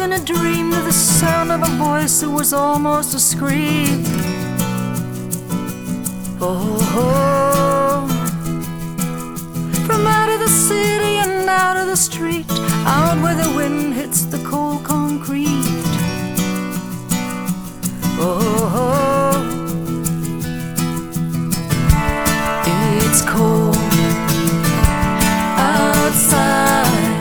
in a dream to the sound of a voice that was almost a scream. Oh, from out of the city and out of the street, out where the wind hits the cold concrete. Oh, it's cold outside,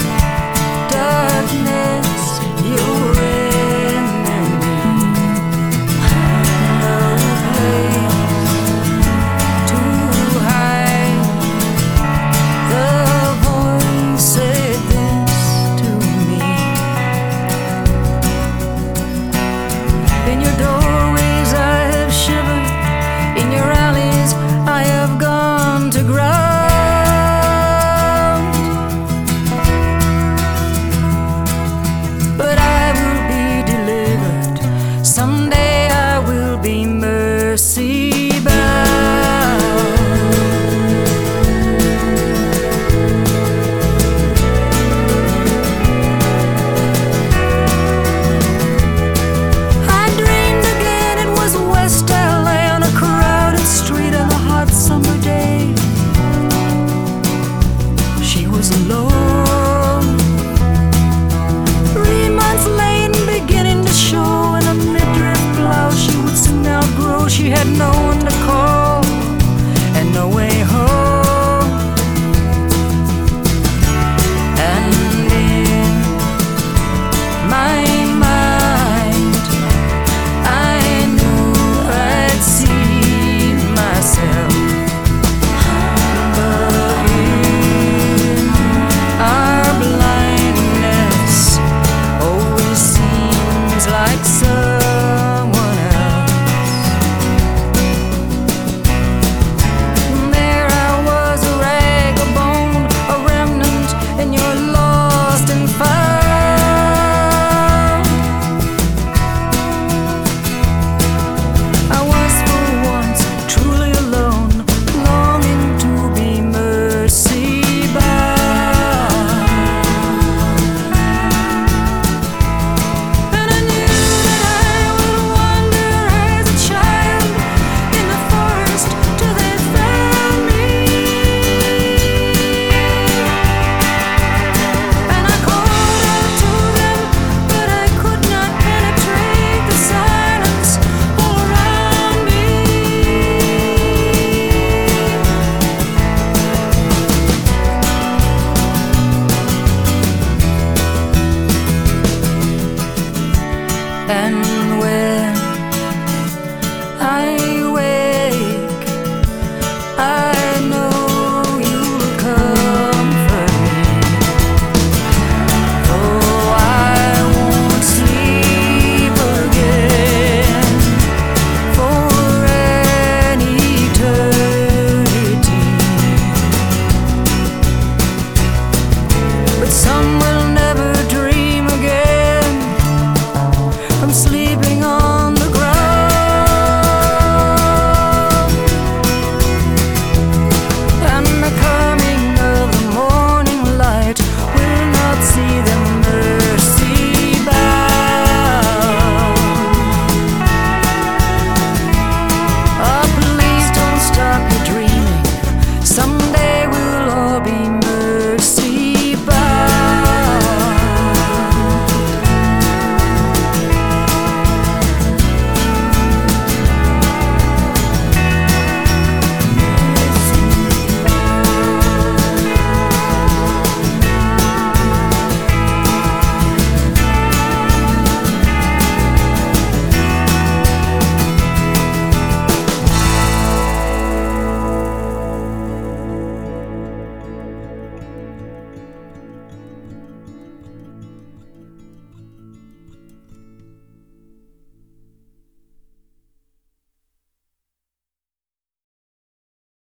darkness, your enemy. No place to hide. The voice said this to me. In your doorways I have shivered, in your alleys I have gone to ground. But I will be delivered, someday I will be mercy bound. I dreamed again it was West LA on a crowded street on a hot summer day. She was alone, 3 months late and beginning to show in a midriff blouse she would soon outgrow. She had no one to call and no way home. And in my mind I knew I'd seen myself. But in our blindness always seems like someone else. There I was, a rag, a bone, a remnant, and you're lost and found. I was for once truly alone, longing to be mercy bound. And I knew that I would wander as a child in the forest till they found me. And I called out to them, but I could not penetrate the silence all around me. And when I wake, I know you'll comfort me. Though I won't sleep again for an eternity. But some will never dream again from sleep.